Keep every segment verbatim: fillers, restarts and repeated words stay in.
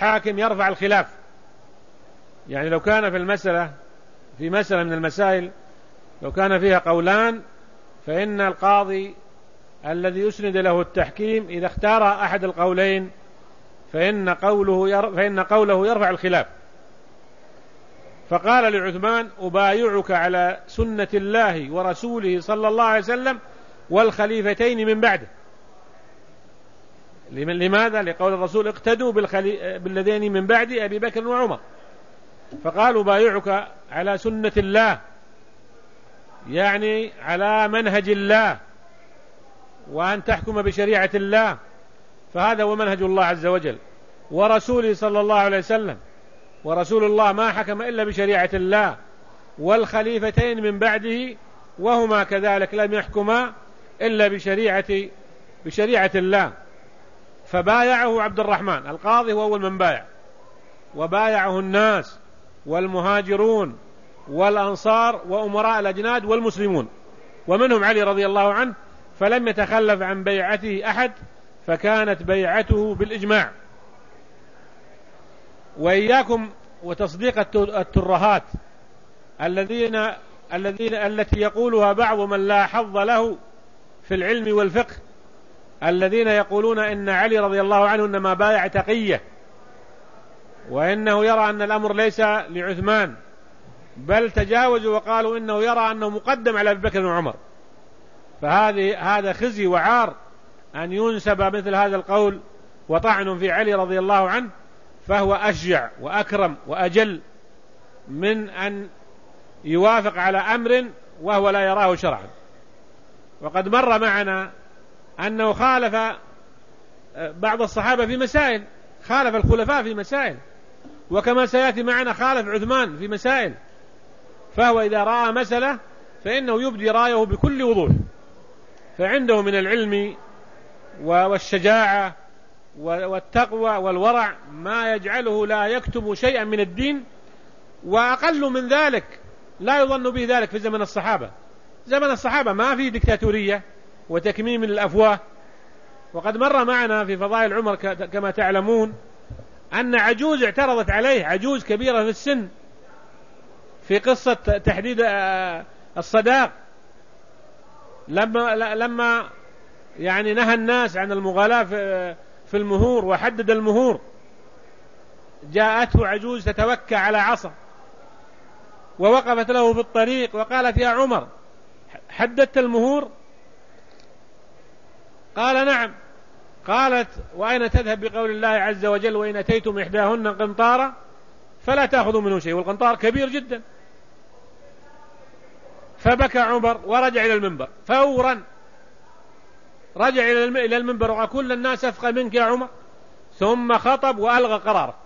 الحاكم يرفع الخلاف. يعني لو كان في المسألة في مسألة من المسائل لو كان فيها قولان، فإن القاضي الذي يسند له التحكيم إذا اختار أحد القولين فإن قوله ير... فإن قوله يرفع الخلاف. فقال لعثمان: أبايعك على سنة الله ورسوله صلى الله عليه وسلم والخليفتين من بعده. لماذا؟ لقول الرسول: اقتدوا بالخلي... بالذين من بعد أبي بكر وعمر. فقالوا: بايعك على سنة الله، يعني على منهج الله، وأن تحكم بشريعة الله، فهذا هو منهج الله عز وجل، ورسوله صلى الله عليه وسلم، ورسول الله ما حكم إلا بشريعة الله، والخليفتين من بعده وهما كذلك لم يحكما إلا بشريعة بشريعة الله. فبايعه عبد الرحمن القاضي هو أول من بايع، وبايعه الناس والمهاجرون والأنصار وأمراء الأجناد والمسلمون، ومنهم علي رضي الله عنه، فلم يتخلف عن بيعته أحد، فكانت بيعته بالإجماع. وإياكم وتصديق الترهات الذين الذين التي يقولها بعض من لا حظ له في العلم والفقه، الذين يقولون إن علي رضي الله عنه إنما بايع تقية، وإنه يرى أن الأمر ليس لعثمان، بل تجاوزوا وقالوا إنه يرى أنه مقدم على أبي بكر وعمر. فهذه هذا خزي وعار أن ينسب مثل هذا القول وطعن في علي رضي الله عنه، فهو أشجع وأكرم وأجل من أن يوافق على أمر وهو لا يراه شرعا. وقد مر معنا أنه خالف بعض الصحابة في مسائل، خالف الخلفاء في مسائل، وكما سيأتي معنا خالف عثمان في مسائل. فهو إذا رأى مسألة فإنه يبدي رأيه بكل وضوح، فعنده من العلم والشجاعة والتقوى والورع ما يجعله لا يكتم شيئا من الدين. وأقل من ذلك لا يظن به ذلك في زمن الصحابة. زمن الصحابة ما في دكتاتورية وتكميم الأفواه. وقد مر معنا في فضائل عمر كما تعلمون أن عجوز اعترضت عليه، عجوز كبيرة في السن، في قصة تحديد الصداق، لما لما يعني نهى الناس عن المغالاة في المهور وحدد المهور، جاءته عجوز تتوكى على عصا ووقفت له في الطريق وقالت: يا عمر، حددت المهور؟ قال: نعم. قالت: وأين تذهب بقول الله عز وجل: وإن أتيتم إحداهن قنطارا فلا تأخذوا منه شيء؟ والقنطار كبير جدا. فبكى عمر ورجع إلى المنبر فورا، رجع إلى المنبر وقال: كل الناس أفقه منك يا عمر. ثم خطب وألغى قراره.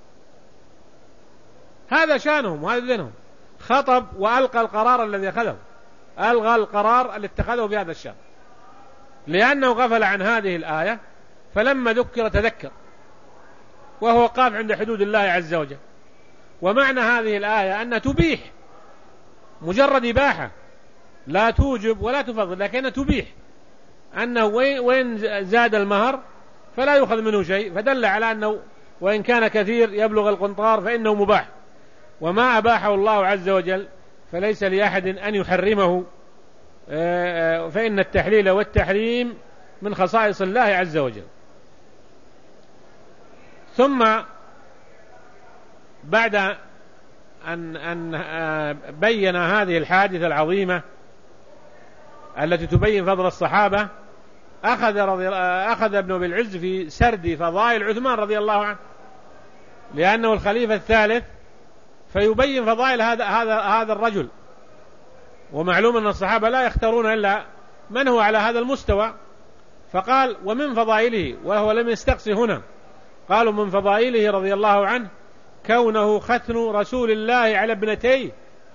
هذا شانهم وهذا دينهم، خطب وألقى القرار الذي أخذه، ألغى القرار الذي اتخذه في هذا الشأن، لأنه غفل عن هذه الآية، فلما ذكر تذكر، وهو قاف عند حدود الله عز وجل. ومعنى هذه الآية أن تبيح، مجرد إباحة، لا توجب ولا تفضل، لكنها تبيح أنه وين زاد المهر فلا يؤخذ منه شيء، فدل على أنه وإن كان كثير يبلغ القنطار فإنه مباح، وما أباحه الله عز وجل فليس لأحد أن يحرمه، فإن التحليل والتحريم من خصائص الله عز وجل. ثم بعد أن, أن بين هذه الحادثة العظيمة التي تبين فضل الصحابة، أخذ, رضي أخذ ابن أبي العز في سرد فضائل عثمان رضي الله عنه، لأنه الخليفة الثالث، فيبين فضائل هذا هذا هذا الرجل. ومعلوم أن الصحابة لا يختارون إلا من هو على هذا المستوى. فقال: ومن فضائله، وهو لم يستقصي هنا، قالوا من فضائله رضي الله عنه كونه ختن رسول الله على ابنتيه،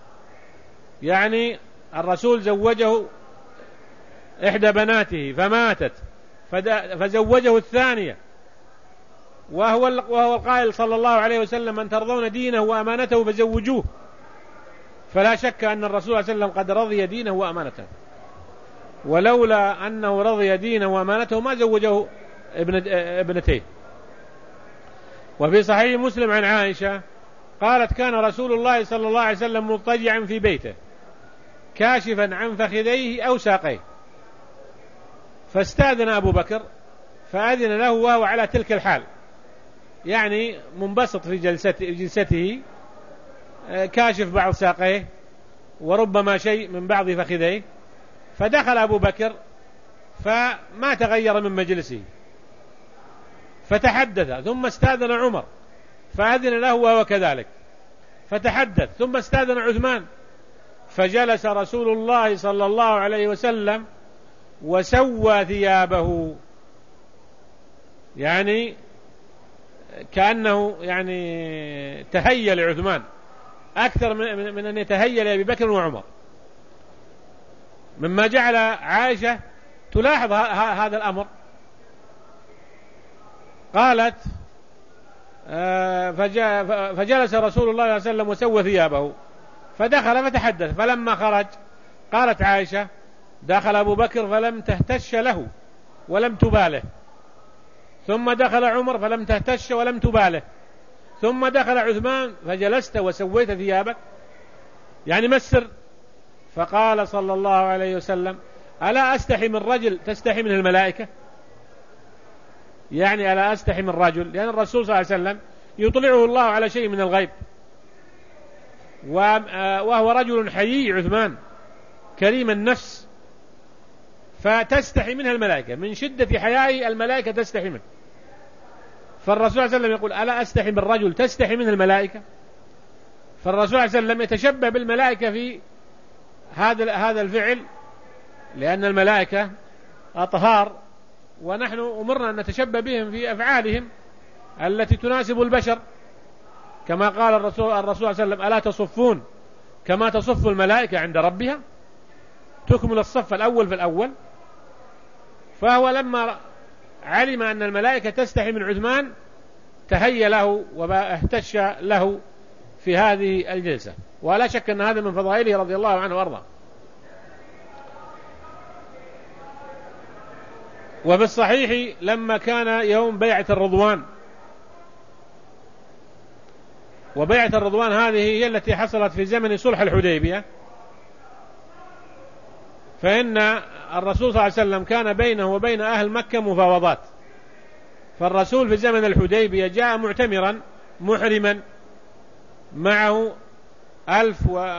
يعني الرسول زوجه إحدى بناته فماتت فزوجه الثانية، وهو وهو القائل صلى الله عليه وسلم: من ترضون دينه وأمانته فزوجوه. فلا شك أن الرسول صلى الله عليه وسلم قد رضي دينه وأمانته، ولولا أنه رضي دينه وأمانته ما زوجه ابنتيه. وفي صحيح مسلم عن عائشة قالت كان رسول الله صلى الله عليه وسلم مضطجعا في بيته كاشفا عن فخذيه أو ساقيه، فاستأذن أبو بكر فأذن له وهو على تلك الحال، يعني منبسط في جلسته, جلسته كاشف بعض ساقيه وربما شيء من بعض فخذيه، فدخل أبو بكر فما تغير من مجلسه فتحدث، ثم استأذن عمر فأذن له وهو كذلك فتحدث، ثم استأذن عثمان، فجلس رسول الله صلى الله عليه وسلم وسوى ثيابه، يعني كأنه يعني تهيأ لعثمان أكثر من أن يتهيأ لأبي بكر وعمر، مما جعل عائشة تلاحظ هذا الأمر. قالت فجلس رسول الله صلى الله عليه وسلم وسوى ثيابه فدخل فتحدث، فلما خرج قالت عائشة دخل أبو بكر فلم تهتش له ولم تباله، ثم دخل عمر فلم تهتش ولم تباله، ثم دخل عثمان فجلست وسويت ثيابك، يعني ما السر؟ فقال صلى الله عليه وسلم ألا أستحي من رجل تستحي منه الملائكة؟ يعني ألا أستحي من رجل، لأن الرسول صلى الله عليه وسلم يطلعه الله على شيء من الغيب، وهو رجل حيي عثمان كريم النفس، فتستحي منها الملائكة، من شدة حيائه الملائكة تستحي منه. فالرسول صلى الله عليه وسلم يقول ألا أستحي من رجل تستحي منه الملائكة؟ فالرسول صلى الله عليه وسلم يتشبه بالملائكة في هذا هذا الفعل، لأن الملائكة أطهار، ونحن أمرنا أن نتشبه بهم في أفعالهم التي تناسب البشر، كما قال الرسول الرسول صلى الله عليه وسلم ألا تصفون كما تصف الملائكة عند ربها، تكمل الصف الأول في الأول. فهو لما علم أن الملائكة تستحي من عثمان تهيأ له واهتش له في هذه الجلسة، ولا شك أن هذا من فضائله رضي الله عنه وارضاه. وفي الصحيح لما كان يوم بيعة الرضوان، وبيعة الرضوان هذه هي التي حصلت في زمن صلح الحديبية، فإن الرسول صلى الله عليه وسلم كان بينه وبين أهل مكة مفاوضات، فالرسول في زمن الحديبية جاء معتمرا محرما معه ألف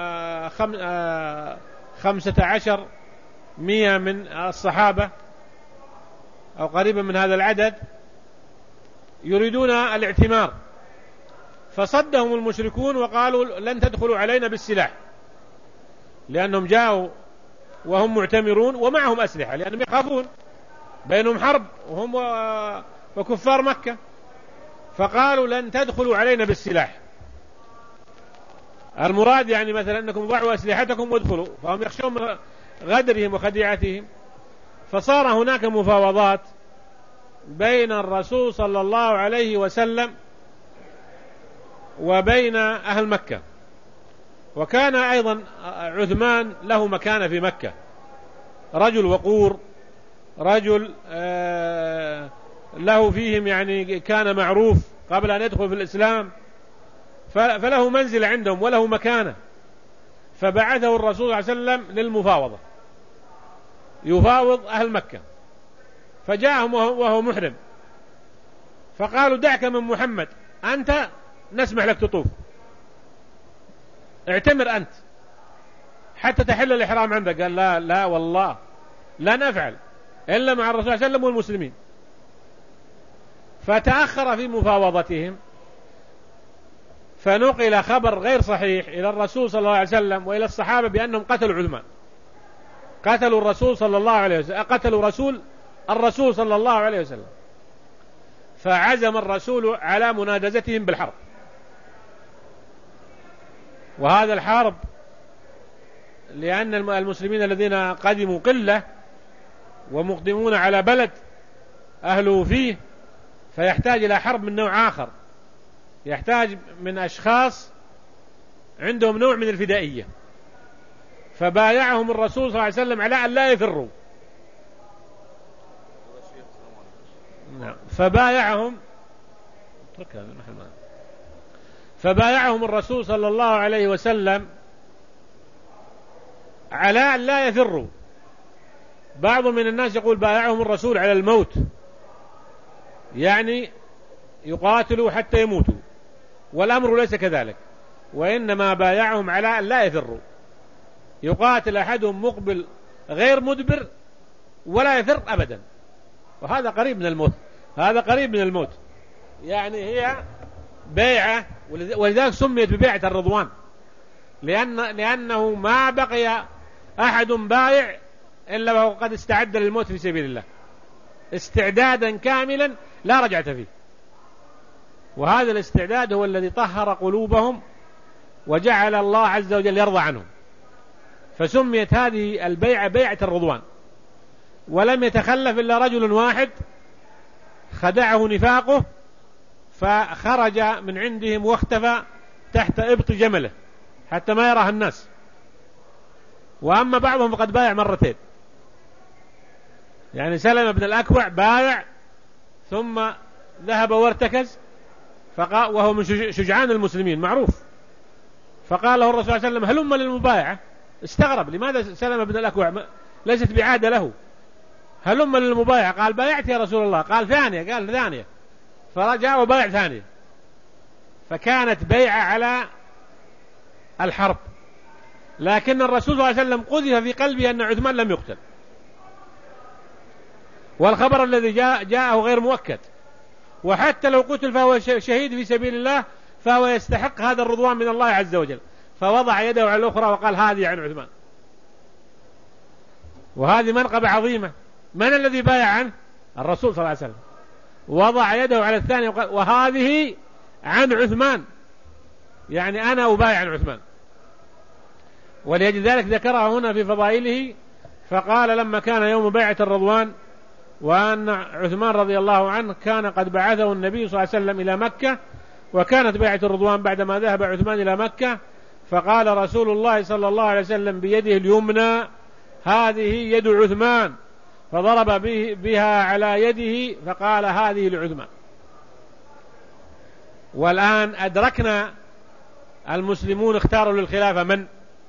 وخمسة عشر مئة من الصحابة أو قريبا من هذا العدد يريدون الاعتمار، فصدهم المشركون وقالوا لن تدخلوا علينا بالسلاح، لأنهم جاءوا وهم معتمرون ومعهم أسلحة، لأنهم يخافون بينهم حرب وهم وكفار مكة، فقالوا لن تدخلوا علينا بالسلاح، المراد يعني مثلا أنكم ضعوا أسلحتكم وادخلوا، فهم يخشون من غدرهم وخديعتهم. فصار هناك مفاوضات بين الرسول صلى الله عليه وسلم وبين أهل مكة، وكان أيضا عثمان له مكانة في مكة، رجل وقور، رجل له فيهم يعني كان معروف قبل أن يدخل في الإسلام، فله منزل عندهم وله مكانة، فبعثه الرسول صلى الله عليه وسلم للمفاوضة يفاوض أهل مكة، فجاءهم وهو محرم، فقالوا دعك من محمد، أنت نسمح لك تطوف، اعتمر أنت حتى تحل الإحرام عندك. قال لا لا والله لا نفعل إلا مع الرسول صلى الله عليه وسلم والمسلمين. فتأخر في مفاوضتهم، فنقل خبر غير صحيح إلى الرسول صلى الله عليه وسلم وإلى الصحابة بأنهم قتلوا عثمان، قتلوا الرسول صلى الله عليه وسلم، قتلوا رسول الرسول صلى الله عليه وسلم، فعزم الرسول على منادزتهم بالحرب. وهذا الحرب لأن المسلمين الذين قدموا قلة ومقدمون على بلد أهله فيه، فيحتاج إلى حرب من نوع آخر، يحتاج من أشخاص عندهم نوع من الفدائية، فبايعهم الرسول صلى الله عليه وسلم على أن لا يفروا، فبايعهم اترك هذا المحل ما. فبايعهم الرسول صلى الله عليه وسلم على أن لا يفروا. بعض من الناس يقول بايعهم الرسول على الموت، يعني يقاتلوا حتى يموتوا، والأمر ليس كذلك، وإنما بايعهم على أن لا يفروا. يقاتل أحدهم مقبل غير مدبر ولا يفر أبدا، وهذا قريب من الموت، هذا قريب من الموت. يعني هي بيعة، ولذلك سميت ببيعة الرضوان، لأن لأنه ما بقي أحد بايع إلا وهو قد استعد للموت في سبيل الله استعدادا كاملا لا رجعة فيه. وهذا الاستعداد هو الذي طهر قلوبهم وجعل الله عز وجل يرضى عنهم، فسميت هذه البيعة بيعة الرضوان. ولم يتخلف إلا رجل واحد خدعه نفاقه فخرج من عندهم واختفى تحت إبط جمله حتى ما يراه الناس. وأما بعضهم فقد بايع مرتين، يعني سلمة بن الأكوع بايع ثم ذهب وارتكز فقال، وهو من شجعان المسلمين معروف، فقال له الرسول صلى الله عليه وسلم هلم للمبايعة. استغرب لماذا سلمة بن الأكوع ليست بعادة له، هلم للمبايعة. قال بايعت يا رسول الله. قال ثانية، قال ثانية، فرجع وبايع ثانية. فكانت بيعة على الحرب، لكن الرسول صلى الله عليه وسلم قذف في قلبه أن عثمان لم يقتل، والخبر الذي جاء جاءه غير مؤكد، وحتى لو قتل فهو شهيد في سبيل الله، فهو يستحق هذا الرضوان من الله عز وجل. فوضع يده على الأخرى وقال هذه عن عثمان، وهذه منقبة عظيمة. من الذي بايع عنه؟ الرسول صلى الله عليه وسلم. وضع يده على الثانية وقال وهذه عن عثمان، يعني أنا أبايع عن عثمان. ولأجل ذلك ذكرها هنا في فضائله، فقال لما كان يوم بيعة الرضوان وأن عثمان رضي الله عنه كان قد بعثه النبي صلى الله عليه وسلم إلى مكة، وكانت بيعة الرضوان بعدما ذهب عثمان إلى مكة، فقال رسول الله صلى الله عليه وسلم بيده اليمنى هذه يد عثمان، فضرب بها على يده فقال هذه لعثمان. والآن أدركنا المسلمون اختاروا للخلافة من؟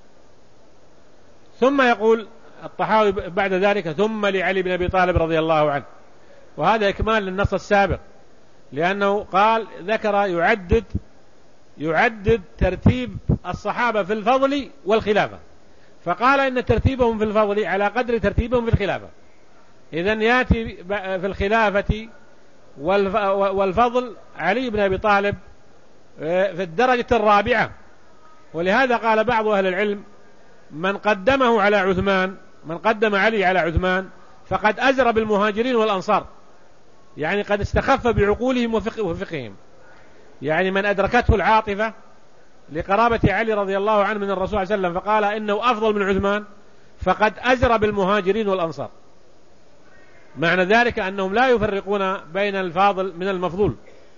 ثم يقول الطحاوي بعد ذلك ثم لعلي بن أبي طالب رضي الله عنه، وهذا إكمال للنص السابق، لأنه قال ذكر يعدد يعدد ترتيب الصحابة في الفضل والخلافة، فقال إن ترتيبهم في الفضل على قدر ترتيبهم في الخلافة. إذن يأتي في الخلافة والفضل علي بن أبي طالب في الدرجة الرابعة. ولهذا قال بعض أهل العلم من قدمه على عثمان، من قدم علي على عثمان فقد أزر بالمهاجرين والأنصار، يعني قد استخف بعقولهم وفقههم، يعني من أدركته العاطفة لقرابة علي رضي الله عنه من الرسول صلى الله عليه وسلم فقال إنه أفضل من عثمان فقد أزر بالمهاجرين والأنصار. معنى ذلك أنهم لا يفرقون بين الفاضل من المفضول.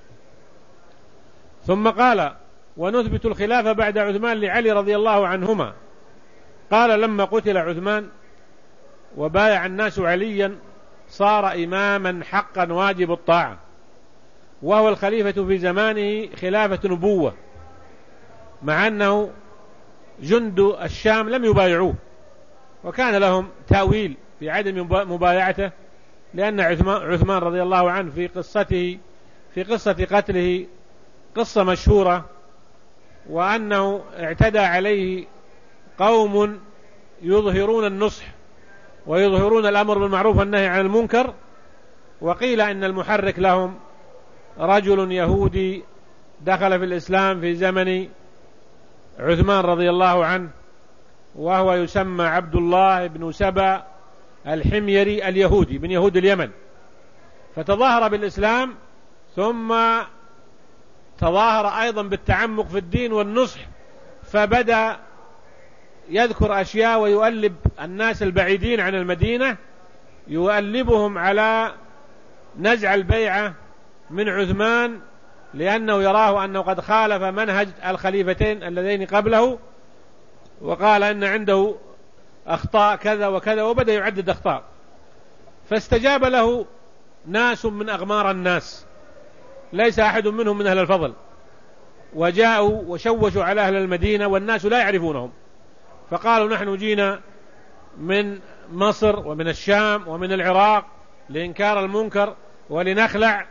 ثم قال ونثبت الخلافة بعد عثمان لعلي رضي الله عنهما. قال لما قتل عثمان وبايع الناس عليا صار إماما حقا واجب الطاعة، وهو الخليفة في زمانه خلافة نبوة، مع أنه جند الشام لم يبايعوه، وكان لهم تأويل في عدم مبايعته، لأن عثمان رضي الله عنه في قصته في قصة قتله قصة مشهورة، وأنه اعتدى عليه قوم يظهرون النصح ويظهرون الأمر بالمعروف والنهي عن المنكر، وقيل إن المحرك لهم رجل يهودي دخل في الإسلام في زمن عثمان رضي الله عنه، وهو يسمى عبد الله بن سبا الحميري اليهودي من يهود اليمن، فتظاهر بالإسلام ثم تظاهر أيضا بالتعمق في الدين والنصح، فبدأ يذكر أشياء ويؤلب الناس البعيدين عن المدينة، يؤلبهم على نزع البيعة من عثمان، لأنه يراه أنه قد خالف منهج الخليفتين اللذين قبله، وقال أن عنده أخطاء كذا وكذا، وبدأ يعدد أخطاء. فاستجاب له ناس من أغمار الناس ليس أحد منهم من أهل الفضل، وجاءوا وشوشوا على أهل المدينة والناس لا يعرفونهم، فقالوا نحن جينا من مصر ومن الشام ومن العراق لإنكار المنكر ولنخلع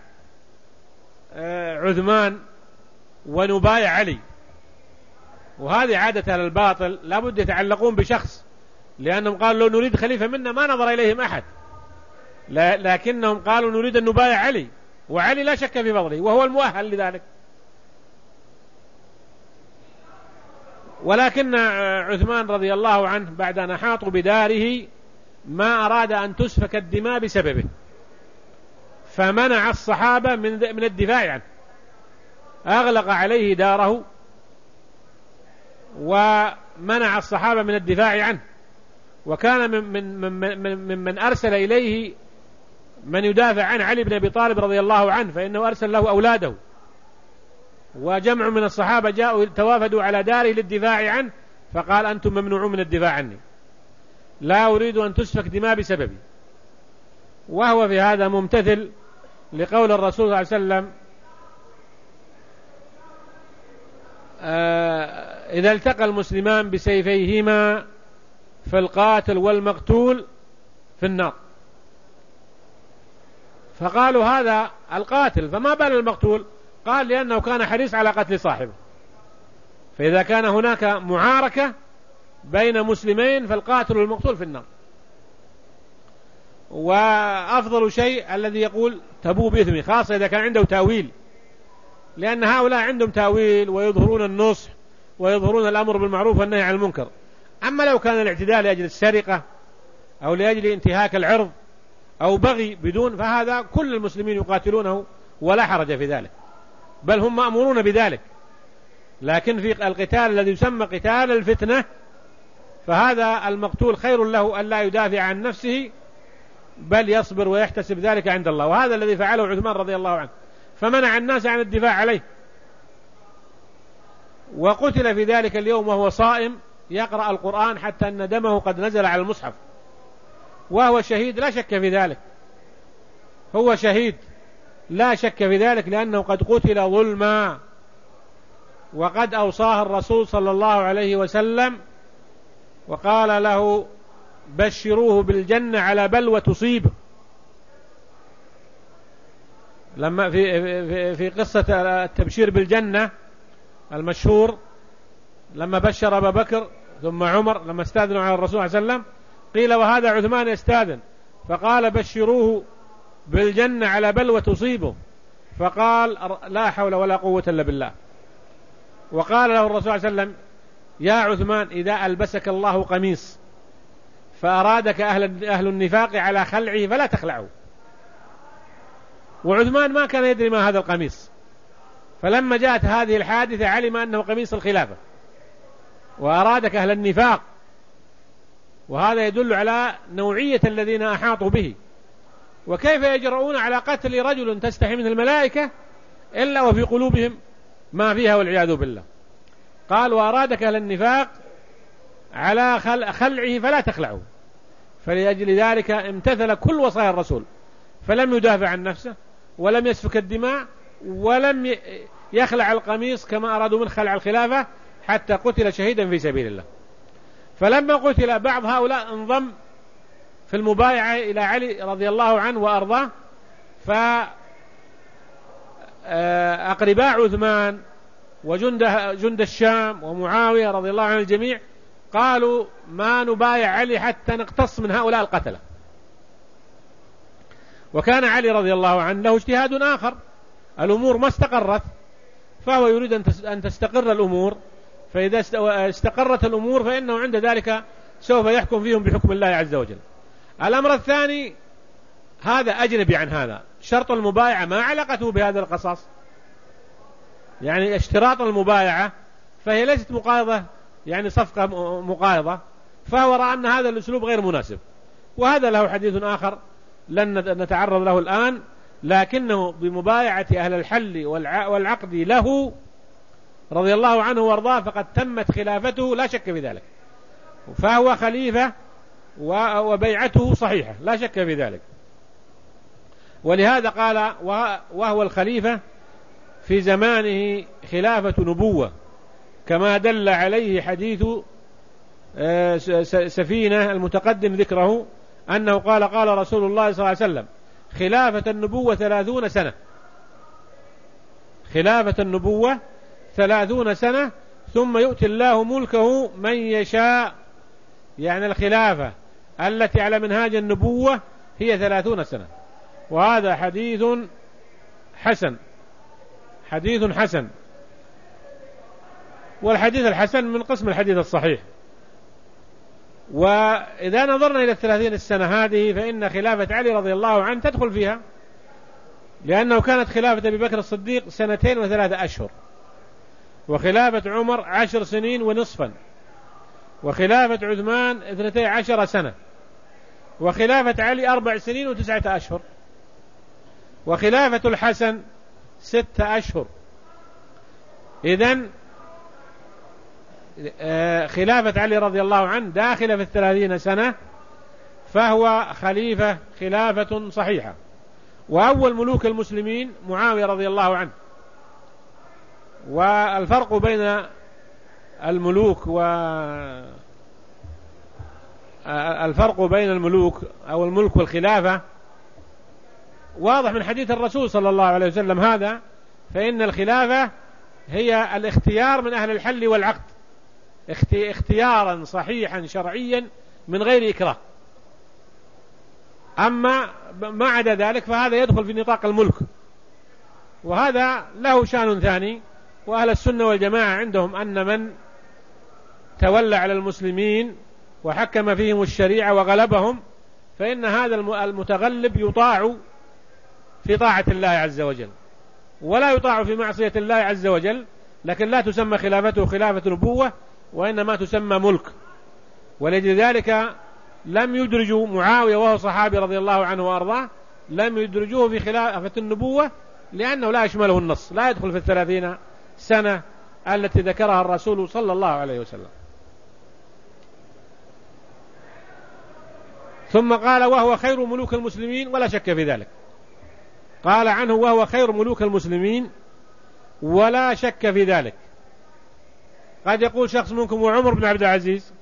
عثمان ونبايع علي. وهذه عادة الباطل، لابد يتعلقون بشخص، لأنهم قالوا لو نريد خليفة منا ما نظر إليهم أحد، لكنهم قالوا نريد أن نبايع علي، وعلي لا شك في فضله وهو المؤهل لذلك. ولكن عثمان رضي الله عنه بعد أن أحاطوا بداره ما أراد أن تسفك الدماء بسببه، فمنع الصحابة من الدفاع عنه، أغلق عليه داره ومنع الصحابة من الدفاع عنه. وكان من من من من, من أرسل إليه من يدافع عن علي بن أبي طالب رضي الله عنه، فإنه أرسل له أولاده، وجمع من الصحابة جاءوا توافدوا على داره للدفاع عنه، فقال أنتم ممنوعون من الدفاع عني، لا أريد أن تسفك دماء بسببي. وهو في هذا ممتثل لقول الرسول صلى الله عليه وسلم آه إذا التقى المسلمان بسيفيهما فالقاتل والمقتول في النار. فقالوا هذا القاتل، فما بال المقتول؟ قال لأنه كان حريص على قتل صاحبه. فإذا كان هناك معاركة بين مسلمين فالقاتل والمقتول في النار. وأفضل شيء الذي يقول تبوء بإثمه، خاصة إذا كان عنده تأويل، لأن هؤلاء عندهم تأويل ويظهرون النصح ويظهرون الأمر بالمعروف والنهي عن المنكر. أما لو كان الاعتداء لأجل السرقة أو لأجل انتهاك العرض أو بغي بدون، فهذا كل المسلمين يقاتلونه ولا حرج في ذلك، بل هم مأمورون بذلك. لكن في القتال الذي يسمى قتال الفتنة فهذا المقتول خير له أن لا يدافع عن نفسه بل يصبر ويحتسب ذلك عند الله. وهذا الذي فعله عثمان رضي الله عنه، فمنع الناس عن الدفاع عليه، وقتل في ذلك اليوم وهو صائم يقرأ القرآن حتى أن دمه قد نزل على المصحف، وهو شهيد لا شك في ذلك، هو شهيد لا شك في ذلك، لأنه قد قتل ظلما، وقد أوصاه الرسول صلى الله عليه وسلم وقال له بشروه بالجنة على بلوى تصيبه. لما في في في قصة التبشير بالجنة المشهور، لما بشر أبا بكر ثم عمر لما استاذنوا على الرسول صلى الله عليه وسلم، قيل وهذا عثمان يستاذن، فقال بشروه بالجنة على بلوى تصيبه، فقال لا حول ولا قوة إلا بالله. وقال له الرسول صلى الله عليه وسلم يا عثمان إذا ألبسك الله قميص فأرادك أهل, أهل النفاق على خلعه فلا تخلعه. وعثمان ما كان يدري ما هذا القميص، فلما جاءت هذه الحادثة علم أنه قميص الخلافة وأرادك أهل النفاق، وهذا يدل على نوعية الذين أحاطوا به، وكيف يجرؤون على قتل رجل تستحي منه الملائكة إلا وفي قلوبهم ما فيها والعياذ بالله. قال وأرادك أهل النفاق على خلعه فلا تخلعه. فلأجل ذلك امتثل كل وصايا الرسول، فلم يدافع عن نفسه ولم يسفك الدماء ولم يخلع القميص كما أرادوا من خلع الخلافة، حتى قتل شهيدا في سبيل الله. فلما قتل بعض هؤلاء انضم في المبايعة إلى علي رضي الله عنه وأرضاه، فأقرباء عثمان وجند جند الشام ومعاوية رضي الله عن الجميع قالوا ما نبايع علي حتى نقتص من هؤلاء القتلة. وكان علي رضي الله عنه له اجتهاد آخر، الأمور ما استقرت فهو يريد أن تستقر الأمور، فإذا استقرت الأمور فإنه عند ذلك سوف يحكم فيهم بحكم الله عز وجل. الأمر الثاني هذا أجنبي عن هذا، شرط المبايعة ما علاقته بهذا القصاص، يعني اشتراط المبايعة فهي ليست مقايضة، يعني صفقة مقايضة، فهو رأى أن هذا الأسلوب غير مناسب. وهذا له حديث آخر لن نتعرض له الآن، لكنه بمبايعة أهل الحل والعقد له رضي الله عنه وارضاه فقد تمت خلافته لا شك في ذلك، فهو خليفة وبيعته صحيحة لا شك في ذلك. ولهذا قال وهو الخليفة في زمانه خلافة نبوة، كما دل عليه حديث سفينة المتقدم ذكره، أنه قال قال رسول الله صلى الله عليه وسلم: خلافة النبوة ثلاثون سنة، خلافة النبوة ثلاثون سنة، ثم يؤتي الله ملكه من يشاء. يعني الخلافة التي على منهاج النبوة هي ثلاثون سنة. وهذا حديث حسن، حديث حسن، والحديث الحسن من قسم الحديث الصحيح. وإذا نظرنا إلى الثلاثين السنة هذه فإن خلافة علي رضي الله عنه تدخل فيها، لأنه كانت خلافة أبي بكر الصديق سنتين وثلاثة أشهر، وخلافة عمر عشر سنين ونصفا، وخلافة عثمان اثنتي عشر سنة، وخلافة علي أربع سنين وتسعة أشهر، وخلافة الحسن ستة أشهر. إذن خلافة علي رضي الله عنه داخلة في الثلاثين سنة، فهو خليفة خلافة صحيحة. وأول ملوك المسلمين معاوية رضي الله عنه. والفرق بين الملوك و الفرق بين الملوك أو الملك والخلافة واضح من حديث الرسول صلى الله عليه وسلم هذا، فإن الخلافة هي الاختيار من أهل الحل والعقد، اختيارا صحيحا شرعيا من غير إكراه. أما ما عدا ذلك فهذا يدخل في نطاق الملك، وهذا له شأن ثاني. وأهل السنة والجماعة عندهم أن من تولى على المسلمين وحكم فيهم الشريعة وغلبهم فإن هذا المتغلب يطاع في طاعة الله عز وجل، ولا يطاع في معصية الله عز وجل، لكن لا تسمى خلافته خلافة نبوة، وإنما تسمى ملك. ولذلك لم يدرجوا معاوية وهو صحابي رضي الله عنه وأرضاه، لم يدرجوه في خلافة النبوة، لأنه لا يشمله النص، لا يدخل في الثلاثين سنة التي ذكرها الرسول صلى الله عليه وسلم. ثم قال: وهو خير ملوك المسلمين، ولا شك في ذلك. قال عنه: وهو خير ملوك المسلمين ولا شك في ذلك. قد يقول شخص منكم: وعمر بن عبد العزيز؟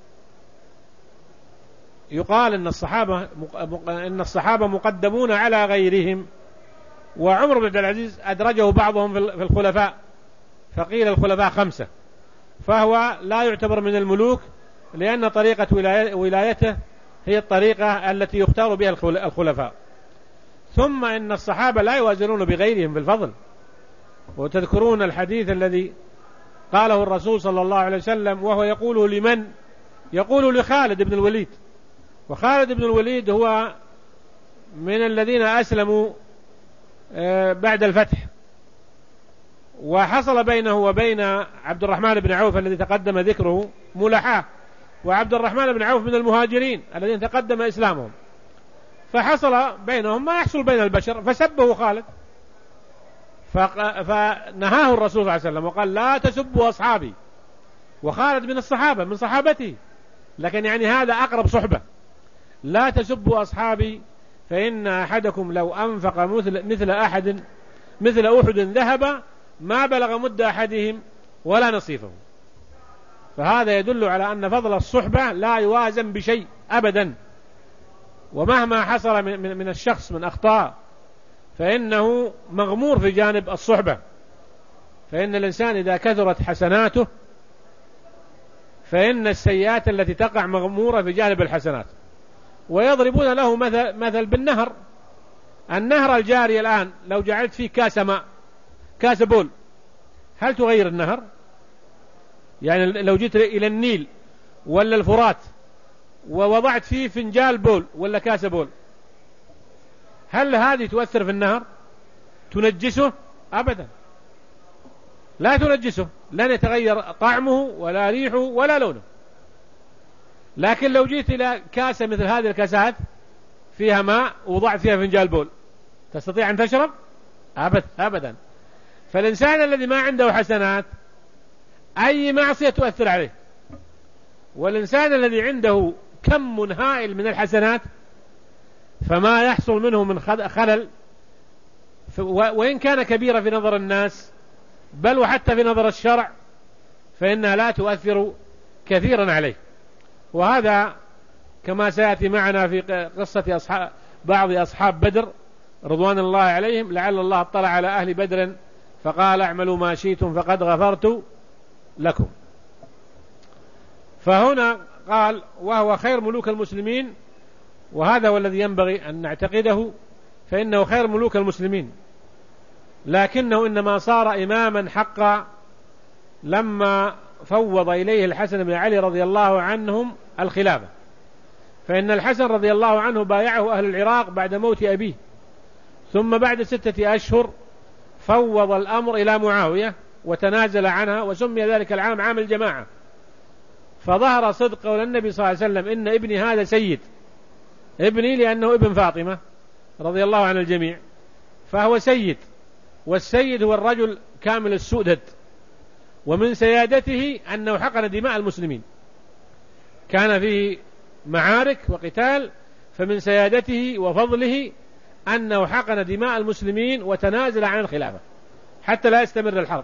يقال إن الصحابة إن الصحابة مقدمون على غيرهم، وعمر بن عبد العزيز أدرجه بعضهم في الخلفاء، فقيل الخلفاء خمسة، فهو لا يعتبر من الملوك، لأن طريقة ولايته هي الطريقة التي يختار بها الخلفاء. ثم إن الصحابة لا يوازنون بغيرهم في الفضل. وتذكرون الحديث الذي قاله الرسول صلى الله عليه وسلم وهو يقول لمن؟ يقول لخالد بن الوليد. وخالد بن الوليد هو من الذين أسلموا بعد الفتح، وحصل بينه وبين عبد الرحمن بن عوف الذي تقدم ذكره ملاحاة، وعبد الرحمن بن عوف من المهاجرين الذين تقدم إسلامهم، فحصل بينهم ما يحصل بين البشر، فسبه خالد، فنهاه الرسول صلى الله عليه وسلم وقال: لا تسبوا أصحابي. وخالد من الصحابة من صحابته، لكن يعني هذا أقرب صحبة. لا تسبوا أصحابي فإن أحدكم لو أنفق مثل, مثل أحد مثل أحد ذهب ما بلغ مد أحدهم ولا نصيفه. فهذا يدل على أن فضل الصحبة لا يوازن بشيء أبدا، ومهما حصل من, من الشخص من أخطاء فإنه مغمور في جانب الصحبة. فإن الإنسان إذا كثرت حسناته فإن السيئات التي تقع مغمورة في جانب الحسنات. ويضربون له مثل, مثل بالنهر. النهر الجاري الآن لو جعلت فيه كاس ماء، كاس بول، هل تغير النهر؟ يعني لو جيت إلى النيل ولا الفرات ووضعت فيه فنجال بول ولا كاس بول، هل هذه تؤثر في النهر؟ تنجسه؟ أبدا، لا تنجسه، لن يتغير طعمه ولا ريحه ولا لونه. لكن لو جيت إلى كاسة مثل هذه الكاسات فيها ماء ووضعت فيها فنجال بول، تستطيع أن تشرب؟ أبدا أبدا. فالإنسان الذي ما عنده حسنات أي معصية تؤثر عليه، والإنسان الذي عنده كم هائل من الحسنات فما يحصل منه من خلل وإن كان كبيرا في نظر الناس بل وحتى في نظر الشرع فإنها لا تؤثر كثيرا عليه. وهذا كما سيأتي معنا في قصة أصحاب بعض أصحاب بدر رضوان الله عليهم، لعل الله اطلع على أهل بدر فقال اعملوا ما شئتم فقد غفرت لكم. فهنا قال وهو خير ملوك المسلمين، وهذا هو الذي ينبغي أن نعتقده، فإنه خير ملوك المسلمين، لكنه إنما صار إماما حقا لما فوض إليه الحسن بن علي رضي الله عنهم الخلافة. فإن الحسن رضي الله عنه بايعه أهل العراق بعد موت أبيه، ثم بعد ستة أشهر فوض الأمر إلى معاوية وتنازل عنها، وسمي ذلك العام عام الجماعة. فظهر صدق قول النبي صلى الله عليه وسلم إن ابني هذا سيد، ابني لأنه ابن فاطمة رضي الله عن الجميع، فهو سيد، والسيد هو الرجل كامل السؤدد، ومن سيادته أنه حقن دماء المسلمين، كان فيه معارك وقتال، فمن سيادته وفضله أنه حقن دماء المسلمين وتنازل عن الخلافة حتى لا يستمر الحرب.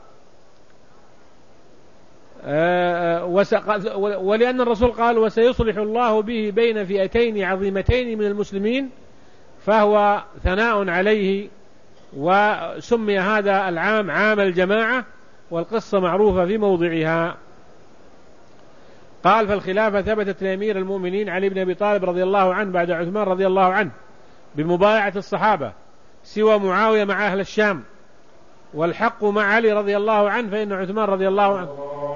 ولأن الرسول قال وسيصلح الله به بين فئتين عظيمتين من المسلمين، فهو ثناء عليه، وسمي هذا العام عام الجماعة، والقصة معروفة في موضعها. قال فالخلافة ثبتت لأمير المؤمنين علي بن أبي طالب رضي الله عنه بعد عثمان رضي الله عنه بمبايعة الصحابة، سوى معاوية مع أهل الشام، والحق مع علي رضي الله عنه، فإن عثمان رضي الله عنه